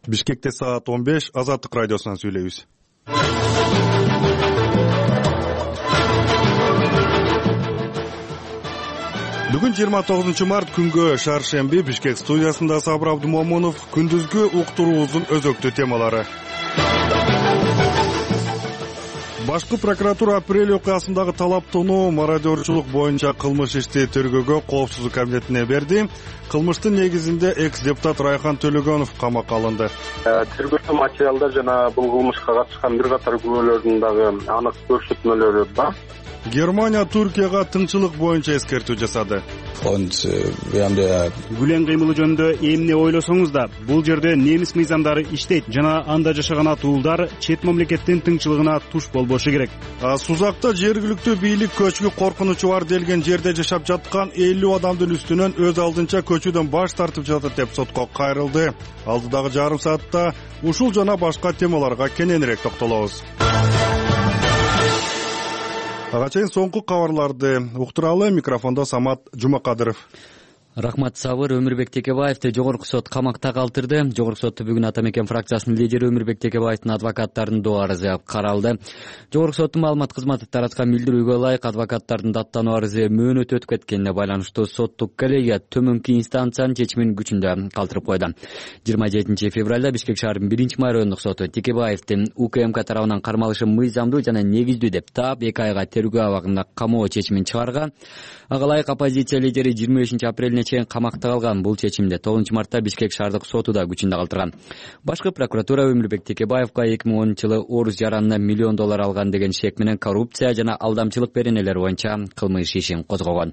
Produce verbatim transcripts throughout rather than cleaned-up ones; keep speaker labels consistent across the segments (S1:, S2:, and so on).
S1: Бишкекте саат он беш, Азаттык радиосунан сүйлөйбүз. Бүгүн жыйырма тогузунчу март күнгө шаршемби Бишкек студиясында Сабыр Абдумомунов. Күндүзгү уктуруубуздун өзөктүү темалары. Башкы прокуратура апрель окуясындагы талаптоону мародерчулук боюнча кылмыш ишти тергөөгө коопсуздук комитетине берди. Кылмыштын негизинде экс-депутат Райхан Төлөгөнов камакка алынды.
S2: Тергөө материалдар жана бул кылмышка катышкан бир катар күбөлөрдүн дагы анык көрсөтмөлөрү бар.
S1: Германия Туркияга тынччылык боюнча эскертүү жасады.
S3: Гүлен кыймылы жөнүндө эмне ойлосоңуз да, бул жерде немис мыйзамдары иштейт жана анда жашаган атуулдар чет мамлекеттин тынччылыгына туш болбошу керек.
S1: Сузакта жергиликтүү бийлик көчкү коркунучу бар делген жерде жашап жаткан элүү адамдын үстүнөн өз алдынча көчүүдөн баш тартып жатат деп сотко кайрылды. Алдыдагы жарым саатта ушул жана башка темаларга кененирээк токтолобуз. Ага чейин соңку кабарларды уктуралы. Микрофондо Самат Жумакадыров.
S4: Рахмат Сабыр. Өмүрбек Текебаевди Жогорку сот камакта калтырды. Жогорку сотто бүгүн Ата Мекен фракциясынын лидери Өмүрбек Текебаевдин адвокаттарынын доо арызы каралды. Жогорку соттун маалымат кызматы тараткан билдирүүгө ылайык адвокаттардын даттануу арызы мөөнөтү өтүп кеткенине байланыштуу соттук коллегия төмөнкү инстанциянын чечимин күчүндө калтырып койду. жыйырма жетинчи февралда Бишкек шаарынын биринчи май райондук соту Текебаевдин УКМК тарабынан кармалышы мыйзамдуу жана негиздүү деп таап эки айга тергөө абагында камоо чечимин чыгарган. Ага ылайык оппозиция лидери жыйырма бешинчи апрелине чейин камакта калган. Бул чечимди тогузунчу мартта Бишкек шаардык соту да күчүндө калтырган. Башкы прокуратура Өмүрбек Текебаевга эки миң онунчу жылы орус жаранына миллион доллар алган деген шек менен коррупция жана алдамчылык беренелери боюнча кылмыш ишин козгогон.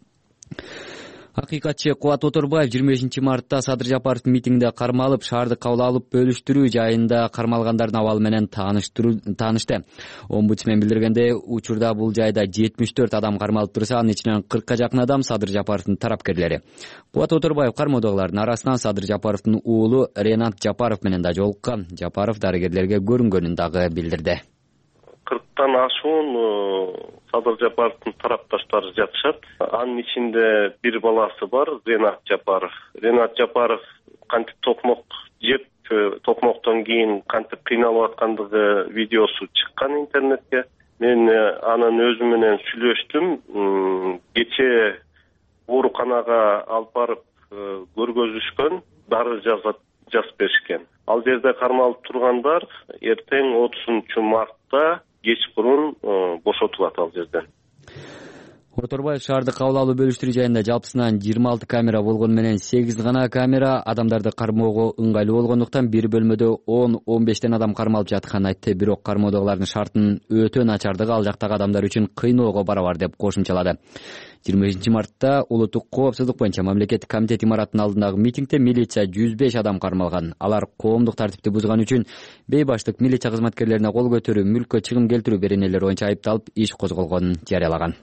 S4: Акыйкатчы Кубат Оторбаев жыйырма бешинчи мартта Садыр Жапаровдун митингинде кармалып, шаарды кабыл алып бөлүштүрүү жайында кармалгандардын абалы менен таанышты. Омбудсмен билдиргендей, учурда бул жайда жетимиш төрт адам кармалып турса, анын ичинен кыркка жакын адам Садыр Жапаровдун тарапкерлери. Кубат Оторбаев кармоодогулардын арасынан Садыр Жапаровдун уулу Ренат Жапаров менен да жолуккан. Жапаров дарыгерлерге көрүнгөнүн дагы билдирди.
S2: кырктан ашуун Садыр Жапаровдун тарапташтары жатышат. Анын ичинде бир баласы бар, Ренат Жапаров. Ренат Жапаров кантип токмок жеп, токмоктон кийин кантип кыйналып аткандыгы видеосу чыккан интернетке. Мен анын өзү менен сүйлөштүм. Кечээ ооруканага алып барып көргөзүшкөн, дары жазып беришкен. Ал жерде кармалып тургандар эртең отузунчу мартта кечкурун бошотулат ал жерден.
S4: Оторбаев шаарды кабыл алуу бөлүштүрүү жайында жалпысынан жыйырма алты камера болгону менен сегиз гана камера адамдарды кармоого ыңгайлуу болгондуктан бир бөлмөдө он он бештен адам кармалып жатканын айтты. Бирок кармоодогулардын шартынын өтө начардыгы ал жактагы адамдар үчүн кыйноого барабар деп кошумчалады. жыйырма бешинчи мартта улуттук коопсуздук боюнча мамлекеттик комитет имаратынын алдындагы митингде милиция жүз беш адам кармалган. Алар коомдук тартипти бузган үчүн бейбаштык, милиция кызматкерлерине кол көтөрүү, мүлккө чыгым келтирүү беренелери боюнча айыпталып иш козголгонун жарыялаган.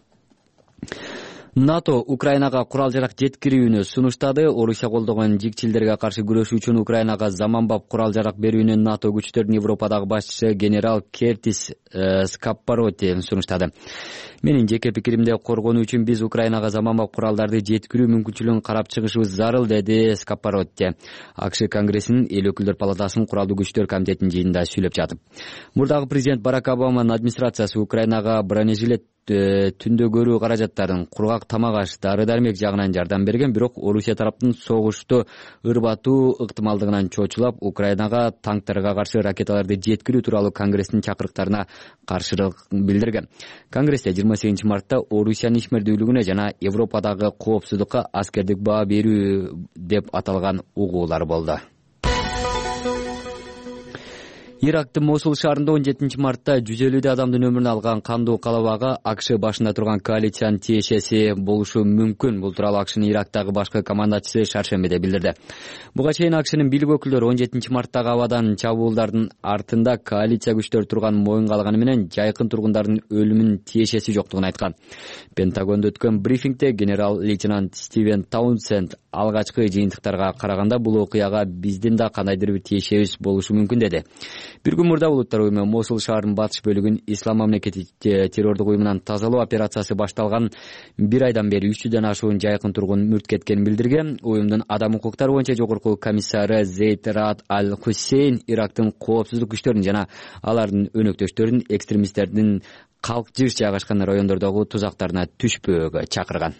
S4: НАТО Украинага курал-жарак жеткирүүнү сунуштады. Орусия колдогон жикчилдерге каршы күрөшүү үчүн Украинага заманбап курал-жарак берүүнү НАТО күчтөрүнүн Европадагы башчысы генерал Кертис э, Скаппароти сунуштады. Менин жеке пикиримде, коргонуу үчүн биз Украинага заманбап куралдарды жеткирүү мүмкүнчүлүгүн карап чыгышыбыз зарыл, деди Скаппароти. АКШ Конгрессинин эл өкүлдөр палатасынын куралдуу күчтөр комитетинин жыйынында сүйлөп жатып. Мурдагы президент Барак Обаманын администрациясы Украинага бронежилет түндө көрүү каражаттарын, кургак тамак аш, дары-дармек жагынан жардам берген, бирок Орусия тараптын согушту ырбатуу ыктымалдыгынан чочулап, Украинага танктарга каршы ракеталарды жеткирүү тууралуу Конгресстин чакырыктарына каршылык билдирген. Конгрессте жыйырма сегизинчи мартта Орусиянын ишмердүүлүгүнө жана Европадагы коопсуздукка аскердик баа берүү деп аталган угуулар болду. Ирактын Мосул шаарында он жетинчи мартта жүз элүүдөй адамдын өмүрүн алган кандуу калабага АКШ башында турган коалициянын тиешеси болушу мүмкүн. Бул тууралуу АКШнын Ирактагы башкы командачысы шаршембиде билдирди. Буга чейин АКШнын бийлик өкүлдөрү он жетинчи марттагы абадан чабуулдардын артында коалиция күчтөрү турган моюнга алганы менен жайкын тургундардын өлүмүнүн тиешеси жоктугун айткан. Пентагондо өткөн брифингде генерал-лейтенант Стивен Таунсенд алгачкы жыйынтыктарга караганда бул окуяга биздин да кандайдыр бир тиешебиз болушу мүмкүн деди. бир күн мурда улуттар уюму Мосул шаарынын батыш бөлүгүн ислам мамлекети террордук уюмунан тазалоо операциясы башталган бир айдан бери үч жүздөн ашуун жайкын тургун мүрт кеткенин билдирген. Уюмдун адам укуктары боюнча жогорку комиссары Зейд Раад Аль Хуссейн Ирактын коопсуздук күчтөрүн жана алардын өнөктөштөрүн экстремисттердин калк жыш жайгашкан райондордогу тузактарына түшпөөгө чакырган.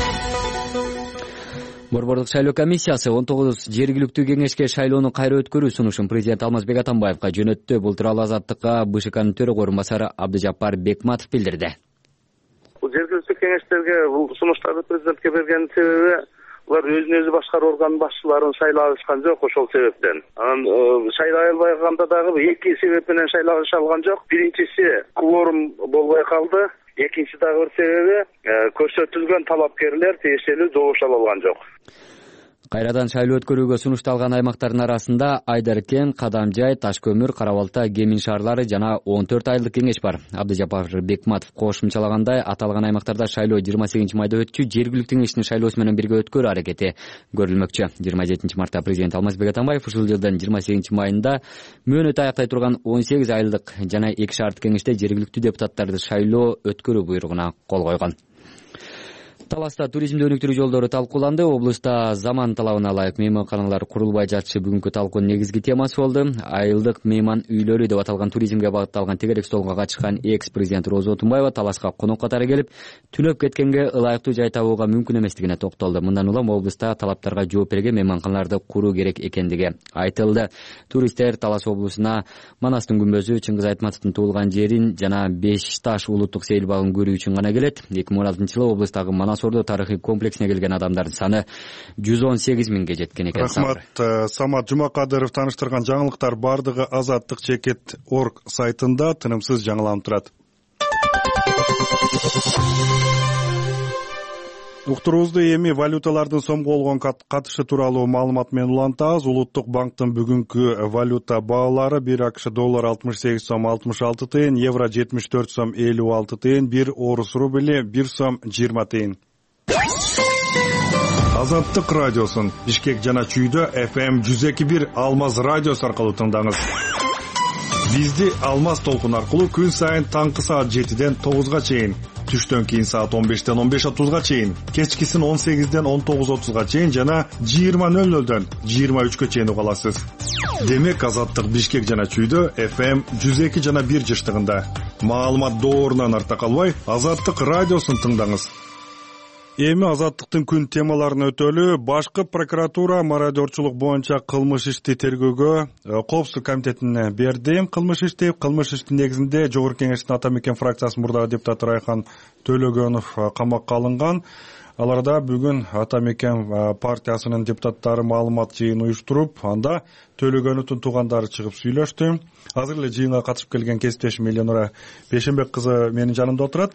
S4: Борбордук шайлоо комиссиясы он тогуз жергиликтүү кеңешке шайлоону кайра өткөрүү сунушун президент Алмазбек Атамбаевка жөнөттү. Бул тууралуу Азаттыкка БШКнын төрөгө орун басары Абдыжаппар Бекматов билдирди.
S5: Жергиликтүү кеңештерге бул сунуштарды президентке берген себеби булар өзүн өзү башкаруу органынын башчыларын шайлай алышкан жок, ошол себептен. Анан шайлай албай калганда дагы эки себеп менен шайлай алышалган жок. Биринчиси кворум болбой калды. Экинчи дагы бир себеби көрсөтүлгөн талапкерлер тиешелүү добуш ала алган жок.
S4: Кайрадан шайлоо өткөрүүгө сунушталган аймактардын арасында Айдаркен, Кадамжай, Ташкөмүр, Кара Балта, Кемин шаарлары жана он төрт айылдык кеңеш бар. Абдыжаппар Бекматов кошумчалагандай, аталган аймактарда шайлоо жыйырма сегизинчи майда өтчү, жергиликтүү кеңештин шайлоосу менен бирге өткөрүү аракети көрүлмөкчү. жыйырма жетинчи мартта президент Алмазбек Атамбаев ушул жылдын жыйырма сегизинчи майында мөөнөтү аяктай турган он сегиз айылдык жана эки шаардык кеңеште жергиликтүү депутаттарды шайлоо өткөрүү буйругуна кол койгон. Таласта туризмди өнүктүрүү жолдору талкууланды. Облуста заман талабына ылайык мейманканалар курулбай жатышы бүгүнкү талкуунун негизги темасы болду. Айылдык мейман үйлөрү деп аталган туризмге багытталган тегерек столго катышкан экс-президент Роза Отунбаева Таласка конок катары келип, түнөп кеткенге ылайыктуу жай табууга мүмкүн эместигине токтолду. Мындан улам облуста талаптарга жооп берген мейманканаларды куруу керек экендиги айтылды. Туристтер Талас облусуна Манастын күмбөзү, Чыңгыз Айтматовдун туулган жерин жана Беш Таш улуттук сейил багын көрүү үчүн гана келет. эки миң он алтынчы жылы облустагы Манас Ордо тарыхый комплексине келген адамдардын саны жүз он сегиз миңге жеткен экен.
S1: Рахмат. Самат Жумакадыров таныштырган жаңылыктар бардыгы азаттык чекит точка орг сайтында тынымсыз жаңыланып турат. Уктуруубузду эми валюталардын сомго болгон катышы тууралуу маалымат менен улантабыз. Улуттук банктын бүгүнкү валюта баалары: бир АКШ доллар алтымыш сегиз сом алтымыш алты тыйын, евро жетимиш төрт сом элүү алты тыйын, бир орус рубли бир сом жыйырма тыйын. Азаттык радиосун Бишкек жана Чүйдө эф эм жүз эки бир Алмаз радиосу аркылуу тыңдаңыз. Бизди Алмаз толкун аркылуу күн сайын таңкы саат жетиден тогузга чейин, түштөн кийин саат он бештен он беш отузга чейин, кечкисин он сегизден он тогуз отузга чейин жана жыйырма нөл нөлдөн жыйырма үчкө чейин уга аласыз. Демек Азаттык Бишкек жана Чүйдө эф эм жүз эки жана бир жыштыгында. Маалымат доорунан арта калбай, Азаттык радиосун тыңдаңыз. Эми Азаттыктын күн темаларын өтөлү. Башкы прокуратура мародерчулук боюнча кылмыш ишти тергөөгө Коопсуздук комитетине берди. Кылмыш ишти кылмыш иштин негизинде Жогорку Кеңештин Ата Мекен фракциясынын мурдагы депутаты Райхан Төлөгөнов камакка алынган. Аларда бүгүн Ата Мекен партиясынын депутаттары маалымат жыйын уюштуруп, анда Төлөгөновдун туугандары чыгып сүйлөштү. Азыр эле жыйынга катышып келген кесиптешим Эленора Бешенбек кызы менин жанымда отурат.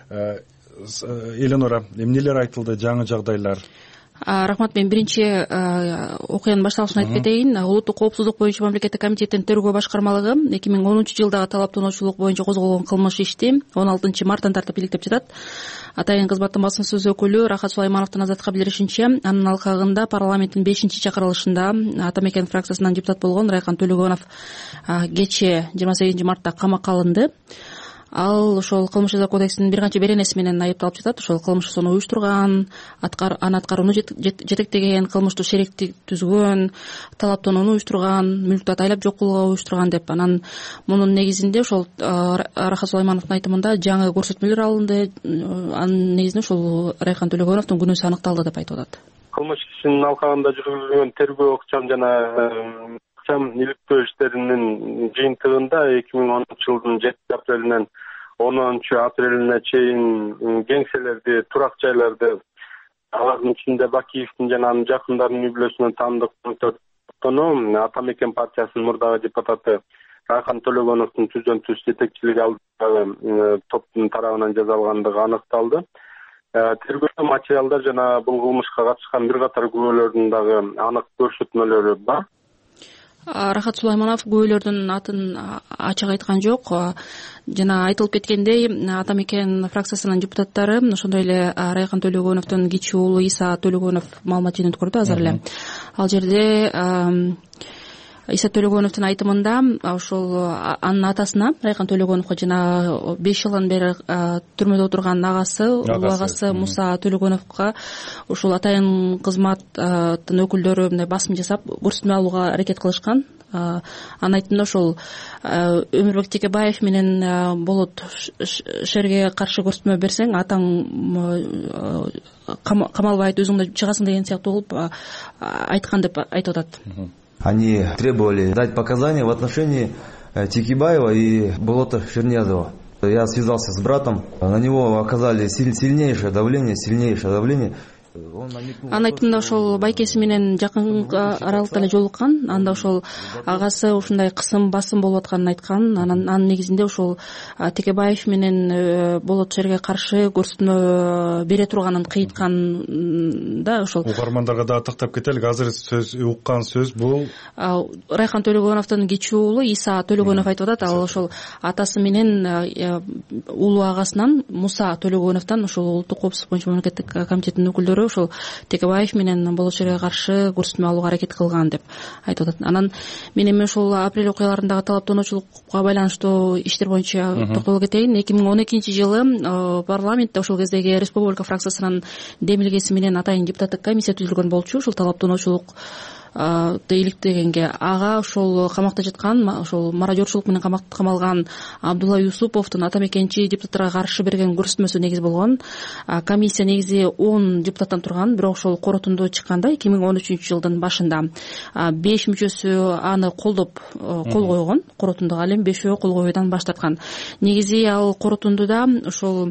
S1: Эленора, эмнелер айтылды, жаңы жагдайлар?
S6: Рахмат, мен биринчи окуянын башталышын айтып кетейин. Улуттук коопсуздук боюнча мамлекеттик комитеттин тергөө башкармалыгы эки миң онунчу жылдагы талаптануучулук боюнча козголгон кылмыш ишти он алтынчы марттан тартып иликтеп жатат. Атайын кызматтын басым сөз өкүлү Рахат Сулаймановдун Азатка билдиришинче, анын алкагында парламенттин бешинчи чакырылышында Ата Мекен фракциясынан депутат болгон Райхан Төлөгөнов кечээ жыйырма сегизинчи мартта камакка алынды. Ал ошол кылмыш жаза кодексинин бир канча беренеси менен айыпталып жатат. Ошол кылмыштууну уюштурган, аны аткарууну жетектеген, кылмыштуу шеректи түзгөн, талаптанууну уюштурган, мүлктү атайлап жок кылууга уюштурган деп. Анан мунун негизинде ошол Рахат Сулаймановдун айтымында жаңы көрсөтмөлөр алынды. Анын негизинде ошол Райхан Төлөгөновдун күнөөсү аныкталды деп айтып атат.
S2: Кылмыш ишинин алкагында жүргүзүлгөн тергөө ыкчам жана ыкчам иликтөө иштеринин жыйынтыгында эки миң онунчу жылдын жетинчи апрелинен онунчу апрелине чейин кеңселерди, турак жайларды, алардын ичинде Бакиевдин жана анын жакындарынын үй бүлөсүнөн таандык топтону Ата Мекен партиясынын мурдагы депутаты Райхан Төлөгөновдун түздөн түз жетекчилиги алдындагы топтун тарабынан жасалгандыгы аныкталды. Тергөө материалдар жана бул кылмышка катышкан бир катар күбөлөрдүн дагы анык көрсөтмөлөрү бар.
S6: Рахат Сулайманов күбөлөрдүн атын ачык айткан жок. Жана айтылып кеткендей, Ата Мекен фракциясынын депутаттары, ошондой эле Райхан Төлөгөновдун кичи уулу Иса Төлөгөнов маалымат жыйынтып көрдү азыр эле. Ал жерде Иса Төлөгөновдун айтымында ошол анын атасына Райкан Төлөгөновго жана беш жылдан бери түрмөдө отурган агасы улуу агасы Муса Төлөгөновго ушул атайын кызматтын өкүлдөрү мындай басым жасап көрсөтмө алууга аракет кылышкан. Анын айтымында ошол Өмүрбек Текебаев менен болот шерге каршы көрсөтмө берсең атаң камалбайт, өзүң да чыгасың деген сыяктуу болуп айткан деп айтып атат.
S7: Они требовали дать показания в отношении Текебаева и Болота Шерниязова. Я связался с братом, на него оказали сильнейшее давление, сильнейшее давление.
S6: Анын айтымында ошол байкеси менен жакын аралыкта эле жолуккан, анда ошол агасы ушундай кысым басым болуп атканын айткан. Анын негизинде ошол Текебаев менен Болот шерге каршы көрсөтмө бере турганын кыйыткан да. Ошол
S1: угармандарга да тактап кетели, азыр сөз уккан сөз бул
S6: Райкан Төлөгөновдун кичүү уулу Иса Төлөгөнов айтып атат. Ал ошол атасы менен улуу агасынан Муса Төлөгөновдон ошол улуттук коопсуздук боюнча мамлекеттик комитеттин өкүлдөрү ошол Текебаев менен Болот шерге каршы көрсөтмө алууга аракет кылган деп айтып атат. Анан мен эми ошол апрель окуяларындагы талаптануучулукка байланыштуу иштер боюнча токтоло кетейин. эки миң он экинчи жылы парламентте ошол кездеги республика фракциясынын демилгеси менен атайын депутаттык комиссия түзүлгөн болчу. Ушул талаптануучулук иликтегенге ага ошол камакта жаткан, ошол мародерчулук менен камалган Абдулла Юсуповдун ата мекенчи депутаттарга каршы берген көрсөтмөсү негиз болгон. Комиссия негизи он депутаттан турган, бирок ошол корутунду чыкканда эки миң он үчүнчү жылдын башында беш мүчөсү аны колдоп кол койгон корутундуга, ал эми бешөө кол коюудан баш тарткан. Негизи ал корутундуда ошол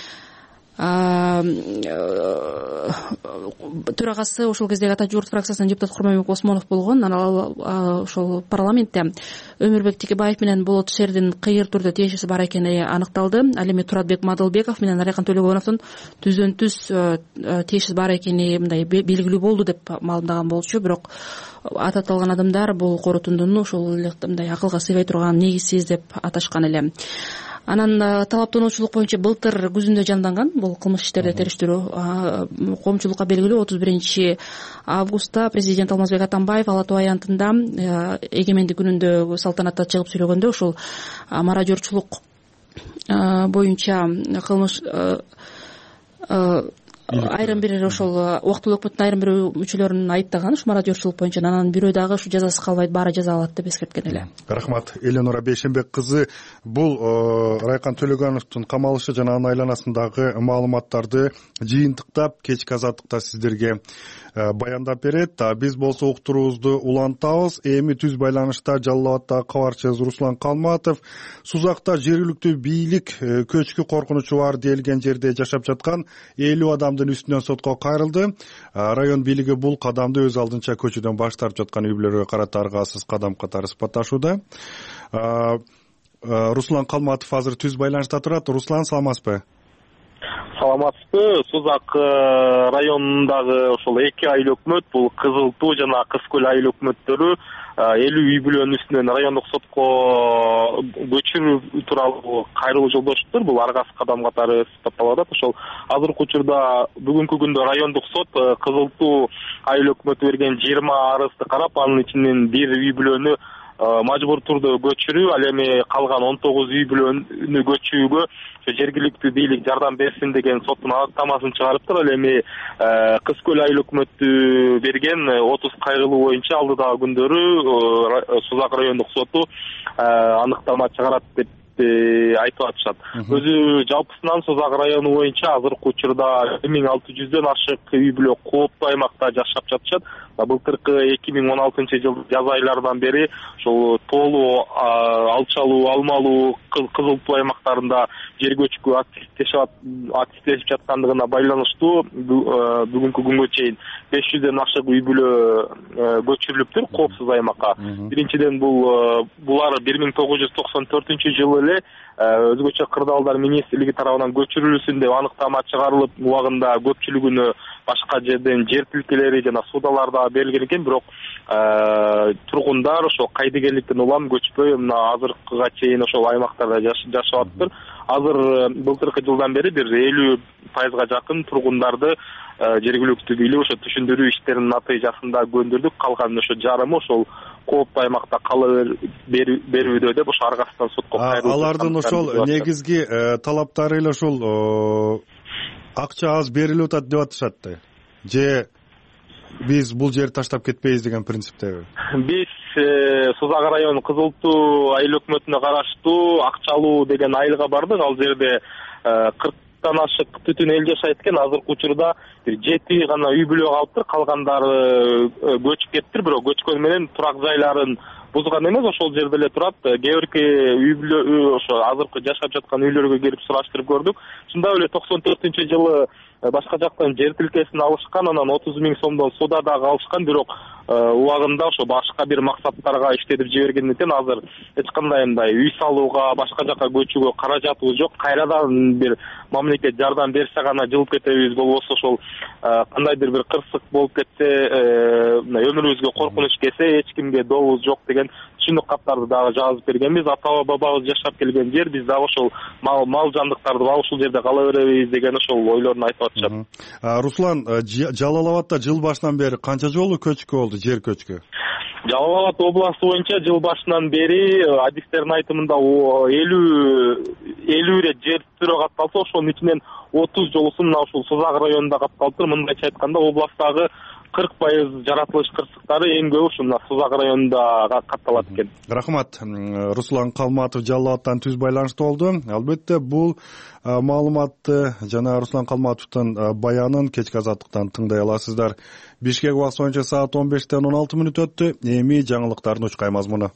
S6: төрагасы ошол кездеги Ата журт фракциясынын депутаты Курманбек Осмонов болгон. Анан ошол парламентте Өмүрбек Текебаев менен Болот шердин кыйыр түрдө тиешеси бар экени аныкталды. Ал эми Туратбек Мадылбеков менен Райкан Төлөгөновдун түздөн түз тиешеси бар экени мындай белгилүү болду деп маалымдаган болчу. Бирок аталган адамдар бул корутундуну ошол эле мындай акылга сыйбай турган, негизсиз деп аташкан эле. Анан талаптануучулук боюнча былтыр күзүндө жанданган бул кылмыш иштерди териштирүү. Коомчулукка белгилүү отуз биринчи августта президент Алмазбек Атамбаев Ала Тоо аянтында эгемендик күнүндө салтанатта чыгып сүйлөгөндө ошол мародерчулук боюнча кылмыш айрым бир ошол убактылуу өкмөттүн айрым бир мүчөлөрүн айыптаган ушу мародерчулук боюнча. Анан бирөө дагы ушу жазасыз калбайт, баары жаза алат деп эскерткен эле.
S1: Рахмат. Эленора Бейшенбек кызы, бул Райкан Төлөгөновдун камалышы жана анын айланасындагы маалыматтарды жыйынтыктап кечки азаттыкта сиздерге баяндап берет. Биз болсо уктуруубузду улантабыз. Эми түз байланышта Жалал Абадтагы кабарчыбыз Руслан Калматов Сузакта жергиликтүү бийлик көчкү коркунучу бар делген жерде жашап жаткан элүү адамдын үстүнөн сотко кайрылды. Район бийлиги бул кадамды өз алдынча көчүдөн баш тартып жаткан үй бүлөлөргө карата аргасыз кадам катары сыпатташууда. Руслан Калматов азыр түз байланышта турат. Руслан, саламатсызбы?
S8: Саламатсызбы. Сузак районундагы ошол эки айыл өкмөт, бул Кызыл Туу жана Кыз Көл айыл өкмөттөрү элүү үй бүлөнүн үстүнөн райондук сотко көчүрүү тууралуу кайрылуу жолдошуптур. Бул аргасыз кадам катары сыпатталып атат. Ошол азыркы учурда бүгүнкү күндө райондук сот Кызыл Туу айыл өкмөтү берген жыйырма арызды карап, анын ичинен бир үй бүлөнү мажбур түрдө көчүрүү, ал эми калган он тогуз үй бүлөнү көчүүгө жергиликтүү бийлик жардам берсин деген соттун анықтамасын чыгарыптыр. Ал эми Кыз Көл айыл өкмөтү берген отуз кайрылуу боюнча алдыдагы күндөрү Сузак райондук соту аныктама чыгарат деп айтып атышат. Өзү жалпысынан Сузак району боюнча азыркы учурда эки миң алты жүздөн ашык үй бүлө кооптуу аймакта жашап жатышат. Былтыркы эки миң он алтынчы жыл жаз айларынан бери ошол тоолуу, алчалуу, алмалуу, Кызыл Туу аймактарында жер көчкү активдешип жаткандыгына байланыштуу бүгүнкү күнгө чейин беш жүздөн ашык үй бүлө көчүрүлүптүр коопсуз аймакка. Биринчиден бул булар бир миң тогуз жүз токсон төртүнчү жылы эле өзгөчө кырдаалдар министрлиги тарабынан көчүрүлсүн деп аныктама чыгарылып, убагында көпчүлүгүнө башка жерден жер тилкелери жана суудаларда берилген экен. Бирок тургундар ошол кайдыгерликтен улам көчпөй мына азыркыга чейин ошол аймактарда жашап атыптыр. Азыр былтыркы жылдан бери бир элүү пайызга жакын тургундарды жергиликтүү бийлик ошо түшүндүрүү иштеринин натыйжасында көндүрдүк. Калган ошо жарымы ошол кооптуу аймакта кала берүүдө деп ошо аргасынан сотко кайрылды.
S1: Алардын ошол негизги талаптары эле ошол акча аз берилип атат деп атышат да. Же биз бул жерди таштап кетпейбиз деген принциптеби?
S8: Биз Сузак району Кызыл Туу айыл өкмөтүнө караштуу Акчалуу деген айылга бардык. Ал жерде кырктан ашык түтүн эл жашайт экен. Азыркы учурда бир жети гана үй бүлө калыптыр, калгандары көчүп кетиптир. Бирок көчкөн менен турак жайларын бузган эмес, ошол жерде эле турат. Кээ бирки үй бүлө ошо азыркы жашап жаткан үйлөргө келип сураштырып көрдүк. Чындап эле токсон төртүнчү жылы башка жактан жер тилкесин алышкан, анан отуз миң сомдон суда дагы алышкан, бирок убагында ошо башка бир максаттарга иштетип жибергендиктен азыр эч кандай мындай үй салууга, башка жака көчүүгө каражатыбыз жок. Кайрадан бир мамлекет жардам берсе гана жылып кетебиз, болбосо ошол кандайдыр бир кырсык болуп кетсе, өмүрүбүзгө коркунуч келсе, эч кимге добубуз жок деген түшүнүк каттарды дагы жазып бергенбиз. Ата бабабыз жашап келген жер, биз дагы ошол мал мал жандыктарды дагы ушул жерде кала беребиз деген ошол ойлорун айтып атышат.
S1: Руслан, Жалал Абадта жыл башынан бери канча жолу көчкү болду, жер көчкү?
S8: Жалал Абад областы боюнча жыл башынан бери адистердин айтымында элүү элүү ирет жер түрө катталса, ошонун ичинен отуз жолусу мына ушул Сузак районунда катталыптыр. Мындайча айтканда, областагы кырк пайыз жаратылыш кырсыктары эң көбү ушул Сузак районунда катталат экен.
S1: Рахмат. Руслан Калматов Жалал Абадтан түз байланышта болду. Албетте бул маалыматты жана Руслан Калматовдун баянын кечки азаттыктан тыңдай аласыздар. Бишкек убакыты боюнча саат он бештен он алты мүнөт өттү. Эми жаңылыктардын учкай мазмуну.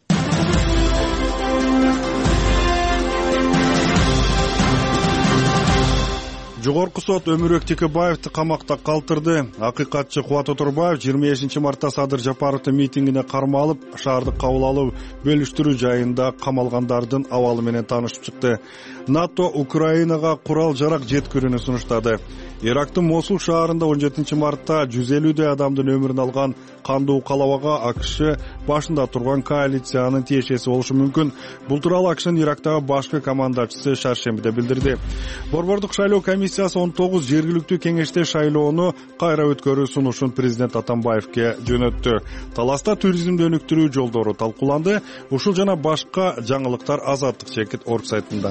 S1: Жогорку сот Өмүрбек Текебаевди камакта калтырды. Акыйкатчы Кубат Оторбаев жыйырма бешинчи мартта Садыр Жапаровдун митингине кармалып, шаарды кабыл алуу бөлүштүрүү жайында камалгандардын абалы менен таанышып чыкты. НАТО Украинага курал жарак жеткирүүнү сунуштады. Ирактын Мосул шаарында он жетинчи мартта жүз элүүдөй адамдын өмүрүн алган кандуу калабага АКШ башында турган коалициянын тиешеси болушу мүмкүн. Бул тууралуу АКШнын Ирактагы башкы командачысы шаршембиде билдирди. Борбордук шайлоо комиссиясы он тогуз жергиликтүү кеңеште шайлоону кайра өткөрүү сунушун президент Атамбаевке жөнөттү. Таласта туризмди өнүктүрүү жолдору талкууланды. Ушул жана башка жаңылыктар Азаттык Чекит орг сайтында.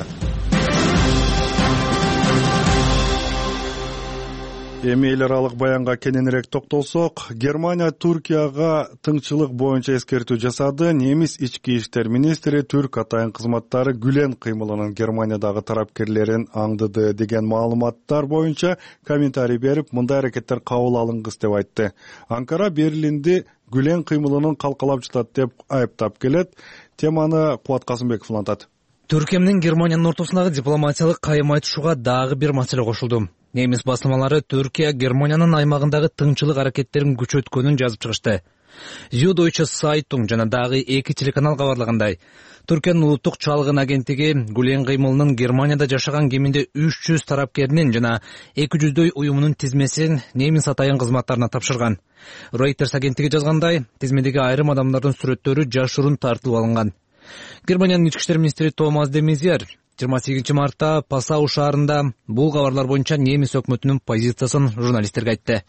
S1: Эми эл аралык баянга кененирээк токтолсок, Германия Туркияга тыңчылык боюнча эскертүү жасады. Немис ички иштер министри түрк атайын кызматтары Гүлен кыймылынын Германиядагы тарапкерлерин аңдыды деген маалыматтар боюнча комментарий берип, мындай аракеттер кабыл алынгыс деп айтты. Анкара Берлинди Гүлен кыймылынын калкалап жатат деп айыптап келет. Теманы Кубат Касымбеков улантат.
S9: Түркия менен Германиянын ортосундагы дипломатиялык кайым айтышууга дагы бир маселе кошулду. Немис басылмалары Түркия Германиянын аймагындагы тыңчылык аракеттерин күчөткөнүн жазып чыгышты. Süddeutsche Zeitung жана дагы эки телеканал кабарлагандай, Түркиянын улуттук чалгын агенттиги Гүлен кыймылынын Германияда жашаган кеминде үч жүз тарапкеринин жана эки жүздөй уюмунун тизмесин немис атайын кызматтарына тапшырган. Reuters агенттиги жазгандай, тизмедеги айрым адамдардын сүрөттөрү жашыруун тартылып алынган. Германиянын ички иштер министри Томас де Мезьер жыйырма сегизинчи мартта Пасау шаарында бул кабарлар боюнча немис өкмөтүнүн позициясын журналисттерге айтты.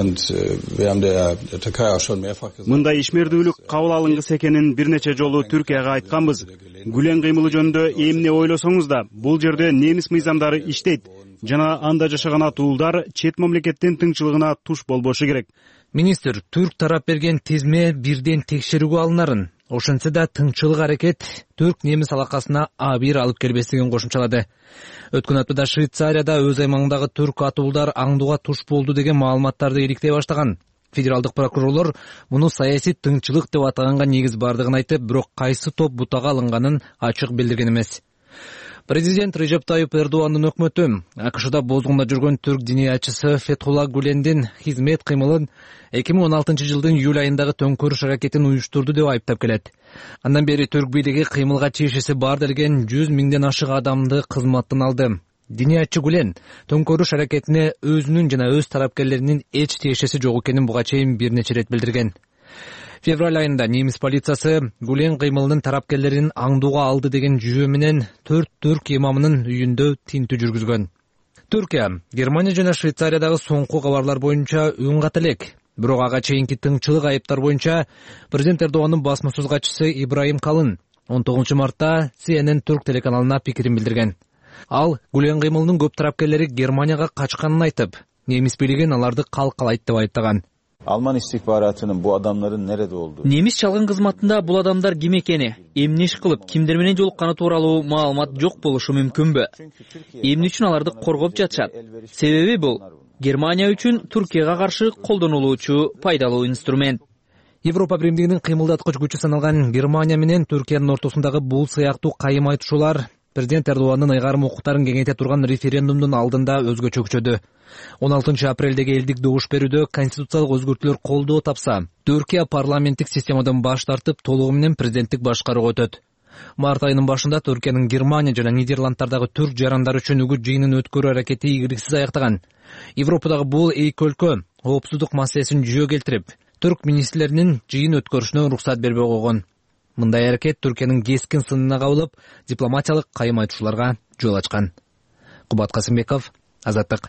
S3: Мындай ишмердүүлүк кабыл алынгыс экенин бир нече жолу Түркияга айтканбыз. Гүлен кыймылы жөнүндө эмне ойлосоңуз да, бул жерде немис мыйзамдары иштейт жана анда жашаган атуулдар чет мамлекеттин тыңчылыгына туш болбошу керек.
S9: Министр түрк тарап берген тизме бирден текшерүүгө алынарын, ошентсе да тыңчылык аракет түрк-немис алакасына абийир алып келбестигин кошумчалады. Өткөн аптада Швейцарияда өз аймагындагы түрк атуулдар аңдууга туш болду деген маалыматтарды иликтей баштаган. Федералдык прокурорлор муну саясий тыңчылык деп атаганга негиз бардыгын айтып, бирок кайсы топ бутага алынганын ачык билдирген эмес. Президент Режеп Тайып Эрдоандын өкмөтү АКШда бозгунда жүргөн түрк диниячысы Фетхулла Гүлендин хизмет кыймылын эки миң он алтынчы жылдын июль айындагы төңкөрүш аракетин уюштурду деп айыптап келет. Андан бери түрк бийлиги кыймылга чейшеси бар делген жүз миңден ашык адамды кызматтан алды. Диниячы Гүлен төңкөрүш аракетине өзүнүн жана өз тарапкерлеринин эч тиешеси жок экенин буга чейин бир нече рет билдирген. Февраль айында немис полициясы Гүлен кыймылынын тарапкерлерин аңдууга алды деген жүйө менен төрт түрк имамынын үйүндө тинтүү жүргүзгөн. Түркия Германия жана Швейцариядагы соңку кабарлар боюнча үн ката элек. бирок ага чейинки тыңчылык айыптар боюнча президент Эрдогандын басма сөз катчысы Ибраим Калын он тогузунчу мартта Си Эн Эн Түрк телеканалына пикирин билдирген. Ал Гүлен кыймылынын көп тарапкерлери Германияга качканын айтып, немис бийлигин аларды калкалайт деп айыптаган.
S10: Alman istihbaratının bu adamların nerede olduğu.
S11: Немис чалгын кызматында бул адамдар ким экени, эмне иш кылып, кимдер менен жолукканы тууралуу маалымат жок болушу мүмкүнбү? Эмне үчүн аларды коргоп жатышат? Себеби бул Германия үчүн Түркияга каршы колдонулуучу пайдалуу инструмент.
S9: Европа биримдигинин кыймылдаткыч күчү саналган Германия менен Түркиянын ортосундагы бул сыяктуу кайым айтышуулар президент Эрдогандын ыйгарым укуктарын кеңейте турган референдумдун алдында өзгөчө күчөдү. он алтынчы апрелдеги элдик добуш берүүдө конституциялык өзгөртүүлөр колдоо тапса, Түркия парламенттик системадан баш тартып толугу менен президенттик башкарууга өтөт. Март айынын башында Түркиянын Германия жана Нидерланддардагы түрк жарандары үчүн үгүт жыйынын өткөрүү аракети ийгиликсиз аяктаган. Европадагы бул эки өлкө коопсуздук маселесин жүйө келтирип, түрк министрлеринин жыйын өткөрүшүнө уруксат бербей койгон. Мындай аракет Түркиянын кескин сынына кабылып, дипломатиялык кайым айтышууларга жол ачкан. Кубат Касымбеков, Азаттык.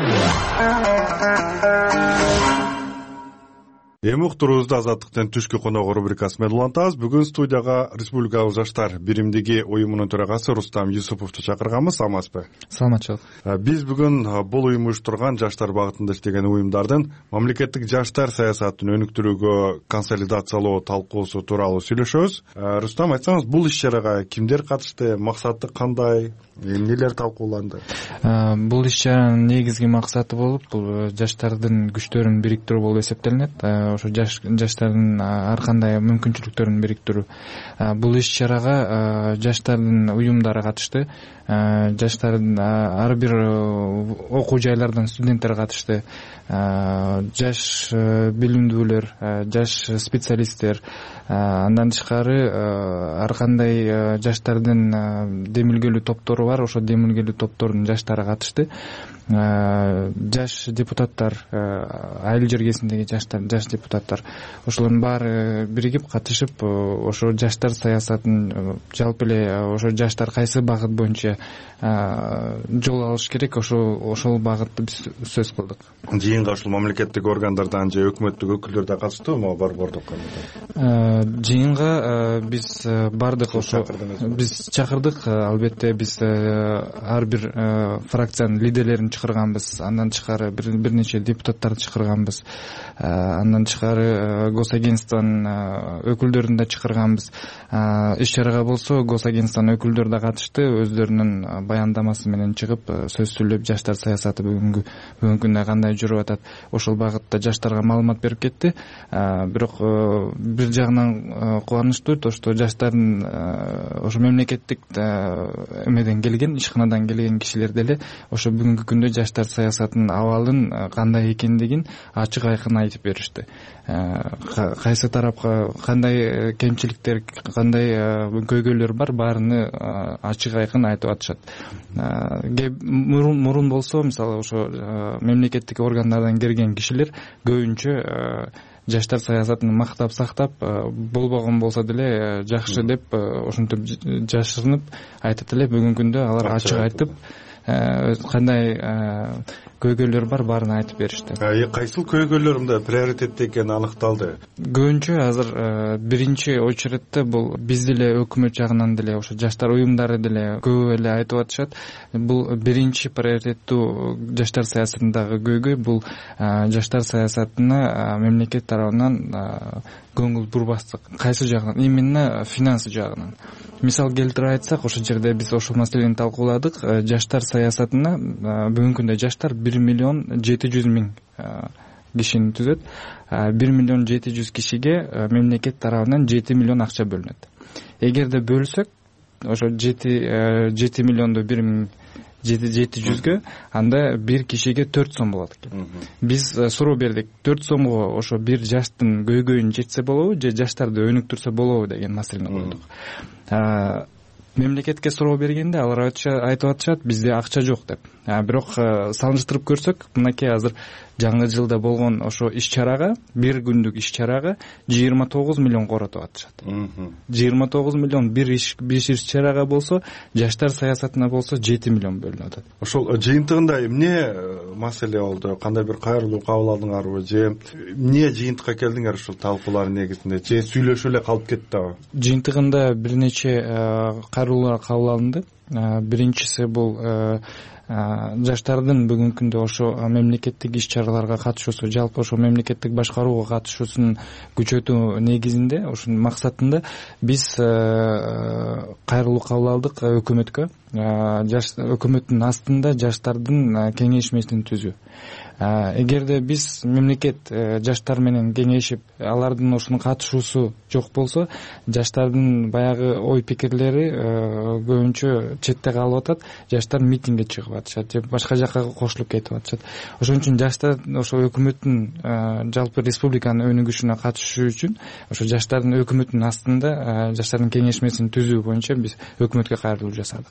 S1: Эми уктуруубузду Азаттыктын түшкү коногу рубрикасы менен улантабыз. Бүгүн студияга Республикалык жаштар биримдиги уюмунун төрагасы Рустам Юсуповду чакырганбыз. Саламатсызбы?
S12: Саламатчылык.
S1: Биз бүгүн бул уюм уюштурган жаштар багытында иштеген уюмдардын мамлекеттик жаштар саясатын өнүктүрүүгө консолидациялоо талкуусу тууралуу сүйлөшөбүз. Рустам, айтсаңыз, бул иш-чарага кимдер катышты, максаты кандай, эмнелер талкууланды?
S12: Бул иш-чаранын негизги максаты болуп, бул жаштардын күчтөрүн бириктирүү болуп эсептелинет. Ошо жаштардын ар кандай мүмкүнчүлүктөрүн бириктирүү. Бул иш-чарага жаштардын уюмдары катышты. Жаштардын ар бир окуу жайлардан студенттер катышты. Жаш билимдүүлөр, жаш специалисттер, андан тышкары ар кандай жаштардын демилгелүү топтору бар. Ошо демилгелүү топтордун жаштары катышты. Жаш депутаттар, айыл жергесиндеги жаштар, жаш депутаттар, ошолордун баары биригип катышып, ошо жаштар саясатын жалпы эле ошо жаштар кайсы багыт боюнча жол алыш керек, ошол ошол багытты биз сөз кылдык.
S1: Жыйынга ушул мамлекеттик органдардан же өкмөттүк өкүлдөр да катыштыбы, борбордук кандидат?
S12: Жыйынга биз бардык, ошо биз чакырдык. Албетте биз ар бир фракциянын лидерлерин чакырганбыз. Андан тышкары бир нече депутаттарды чакырганбыз. Андан тышкары госагентствонун өкүлдөрүн да чакырганбыз. Иш-чарага болсо госагентствонун өкүлдөрү да катышты. Өздөрүнүн баяндамасы менен чыгып сөз сүйлөп, жаштар саясаты бүгүнкү бүгүнкү күндө кандай жүрүп атат, ошол багытта жаштарга маалымат берип кетти. Бирок бир жагынан кубанычтуу, то что жаштардын ошо мемлекеттик эмеден келген, ишканадан келген кишилер деле ошо бүгүнкү күндө жаштар саясатынын абалын кандай экендигин ачык айкын айтып беришти. Кайсы тарапка кандай кемчиликтер, кандай көйгөйлөр бар, баарыны ачык айкын айтып атышат. Мурун болсо, мисалы ошо мемлекеттик органдардан келген кишилер көбүнчө жаштар саясатын мактап сактап, болбогон болсо деле жакшы деп ошентип жашырынып айтат эле. Бүгүнкү күндө алар ачык айтып, кандай көйгөйлөр бар, баарын айтып беришти.
S1: Кайсыл көйгөйлөр мында приоритетте экени аныкталды?
S12: Көбүнчө азыр биринчи очередте бул биз деле өкмөт жагынан деле ошо жаштар уюмдары деле көп эле айтып атышат. Бул биринчи приоритеттүү жаштар саясатындагы көйгөй бул жаштар саясатына мемлекет тарабынан көңүл бурбастык. Кайсы жагынан? Именно финансы жагынан. Мисал келтирип айтсак, ошол жерде биз ошол маселени талкууладык. Жаштар саясатына бүгүнкү күндө жаштар бир миллион жети жүз миң кишини түзөт. бир миллион жети жүз кишиге мемлекет тарабынан жети миллион акча бөлүнөт. Эгерде бөлсөк, ошо жети миллионду бир миң жети жүзгө, анда бир кишиге төрт сом болот экен. Биз суроо бердик, төрт сомго ошо бир жаштын көйгөйүн жетсе болобу же жаштарды өнүктүрсө болобу деген маселени койдук. мемлекетке суроо бергенде алар айтып атышат бизде акча жок деп. Бирок салыштырып көрсөк, мынакей азыр жаңы жылда болгон ошо иш-чарага, бир күндүк иш-чарага жыйырма тогуз миллион коротуп атышат. жыйырма тогуз миллион бир иш бир иш-чарага болсо, жаштар саясатына болсо жети миллион бөлүнүп атат.
S1: Ошол жыйынтыгында эмне маселе болду? Кандай бир кайрылуу кабыл алдыңарбы же эмне жыйынтыкка келдиңер ушул талкуулар негизинде? Же сүйлөшүп эле калып кеттиби?
S12: Жыйынтыгында бир нече кайрылуулар кабыл алынды. Биринчиси бул жаштардын бүгүнкү күндө ошо мемлекеттик иш-чараларга катышуусу, жалпы ошо мемлекеттик башкарууга катышуусун күчөтүү негизинде, ошонун максатында биз кайрылуу кабыл алдык өкмөткө. Өкмөттүн астында жаштардын кеңешмесин түзүү. Эгерде биз мемлекет жаштар менен кеңешип, алардын ошону катышуусу жок болсо, жаштардын баягы ой пикирлери көбүнчө четте калып атат, жаштар митингге чыгып атышат же башка жакка кошулуп кетип атышат. Ошон үчүн жаштар ошо өкмөттүн жалпы республиканын өнүгүшүнө катышуу үчүн ошо жаштардын өкмөттүн астында жаштардын кеңешмесин түзүү боюнча биз өкмөткө кайрылуу жасадык.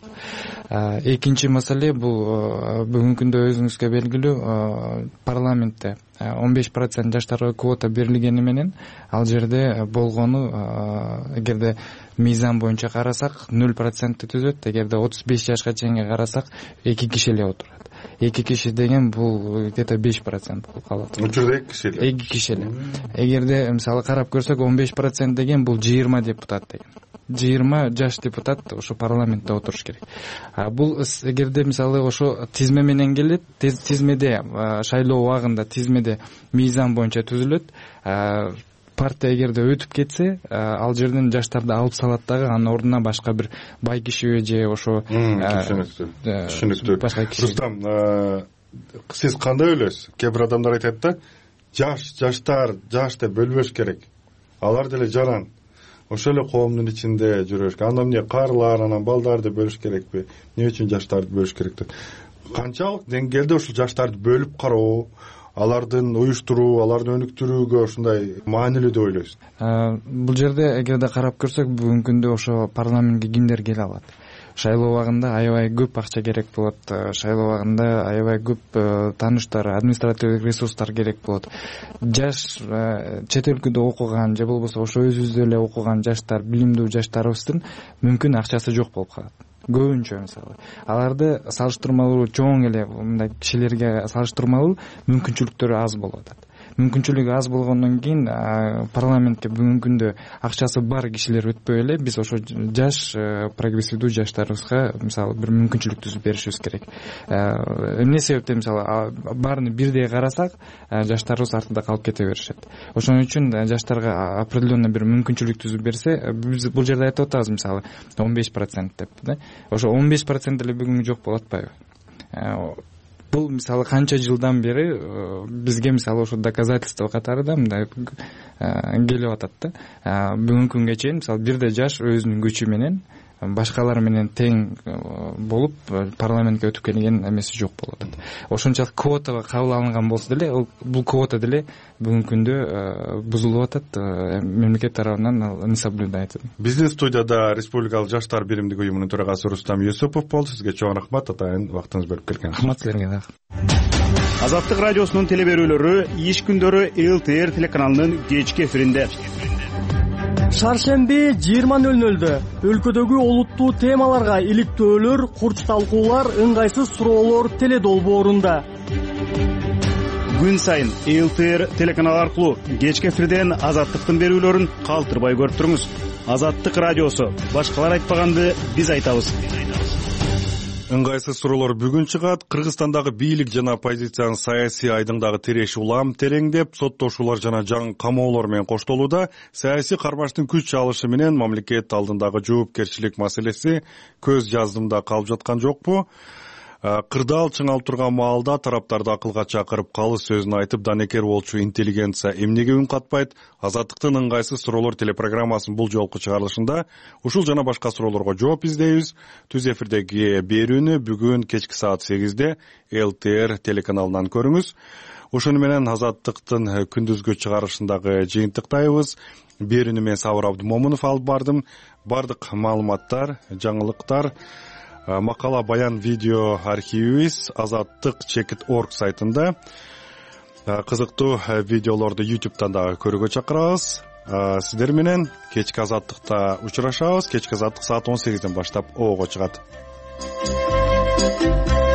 S12: Экинчи маселе бул бүгүнкү күндө өзүңүзгө белгилүү парламентте он беш процент жаштарга квота берилгени менен ал жерде болгону, эгерде мыйзам боюнча карасак нөл процентти түзөт, эгерде отуз беш жашка чейинге карасак эки киши эле отурат. Эки киши деген бул где-то беш процент болуп калат.
S1: Учурда эки киши эле.
S12: эки киши эле. Эгерде мисалы карап көрсөк он беш процент деген бул жыйырма депутат деген. жыйырма жаш депутат ошо парламентте отуруш керек. Бул эгерде мисалы ошо тизме менен келет, тизмеде шайлоо убагында тизмеде мыйзам боюнча түзүлөт. Партия эгерде өтүп кетсе, ал жерден жаштарды алып салат дагы, анын ордуна башка бир бай кишиби же ошо
S1: түшүнүктүү. Рустам, сиз кандай ойлойсуз? Кээ бир адамдар айтат да, жаш, жаштар, жаш деп бөлбөш керек. Алар деле жаран. Ошол эле коомдун ичинде жүрөш керек. Анда эмне карлар, анан балдарды бөлүш керекпи? Эмне үчүн жаштарды бөлүш керек деп? Канчалык деңгээлде ушул жаштарды бөлүп кароо, алардын уюштуруу, аларды өнүктүрүүгө ушундай маанилүү деп ойлойсуз?
S12: Бул жерде эгерде карап көрсөк, бүгүнкү күндө ошо парламентке кимдер келе алат? Шайлоо убагында аябай көп акча керек болот. Шайлоо убагында аябай көп тааныштар, административдик ресурстар керек болот. Жаш чет өлкөдө окуган же болбосо ошо өзүбүздө эле окуган жаштар, билимдүү жаштарыбыздын мүмкүн акчасы жок болуп калат. Көбүнчө мисалы. Аларды салыштырмалуу чоң эле мындай кишилерге салыштырмалуу мүмкүнчүлүктөрү аз болуп атат. Мүмкүнчүлүгү аз болгондон кийин парламентке бүгүнкү күндө акчасы бар кишилер өтпөй эле биз ошо жаш прогрессивдүү жаштарыбызга мисалы бир мүмкүнчүлүк түзүп беришибиз керек. Эмне себептен мисалы баарын бирдей карасак, жаштарыбыз артында калып кете беришет. Ошон үчүн жаштарга определенный бир мүмкүнчүлүк түзүп берсе, биз бул жерде айтып атабыз мисалы он беш процент деп, да? Ошо он беш процент эле бүгүн жок болуп атпайбы? Бул мисалы канча жылдан бери бизге мисалы ошо доказательство катары да мындай келип атат да. Бүгүнкү күнгө чейин мисалы бирде жаш өзүнүн күчү менен башкалар менен тең болуп парламентке өтүп келген эмеси жок болуп атат. Ошончалык квотага кабыл алынган болсо деле, бул квота деле бүгүнкү күндө бузулуп атат, мемлекет тарабынан не соблюдается.
S1: Биздин студияда Республикалык жаштар биримдиги уюмунун төрагасы Рустам Юсупов болду. Сизге чоң рахмат, атайын убактыңызды берип келген.
S12: Рахмат силерге дагы.
S3: Азаттык радиосунун телеберүүлөрү иш күндөрү эл тэ эр телеканалынын кечки эфиринде.
S13: Шаршемби жыйырма нөл нөлдө өлкөдөгү олуттуу темаларга иликтөөлөр, курч талкуулар, ыңгайсыз суроолор теледолбоорунда.
S3: Күн сайын эл тэ эр телеканалы аркылуу кечки эфирден Азаттыктын берүүлөрүн калтырбай көрүп туруңуз. Азаттык радиосу, башкалар айтпаганды биз айтабыз.
S1: Ыңгайсыз суроолор бүгүн чыгат. Кыргызстандагы бийлик жана оппозициянын саясий айдыңдагы тиреши улам тереңдеп, соттошуулар жана жаңы камоолор менен коштолууда. Саясий кармаштын күч алышы менен мамлекет алдындагы жоопкерчилик маселеси көз жаздымда калып жаткан жокпу? Кырдаал чыңалып турган маалда тараптарды акылга чакырып, калыс сөзүн айтып, данекер болчу интеллигенция эмнеге үн катпайт? Азаттыктын ыңгайсыз суроолор телепрограммасынын бул жолку чыгарылышында ушул жана башка суроолорго жооп издейбиз. Түз эфирдеги берүүнү бүгүн кечки саат сегизде эл тэ эр телеканалынан көрүңүз. ошону менен Азаттыктын күндүзгү чыгарышындагы жыйынтыктайбыз. Берүүнү мен Сабыр Абдымомунов алып бардым. Бардык маалыматтар, жаңылыктар, макала, баян, видео архивибиз азаттык чекит точка орг сайтында. Кызыктуу видеолорду ютубтан дагы көрүүгө чакырабыз. Сиздер менен кечки Азаттыкта учурашабыз. Кечки Азаттык саат он сегизден баштап оого чыгат.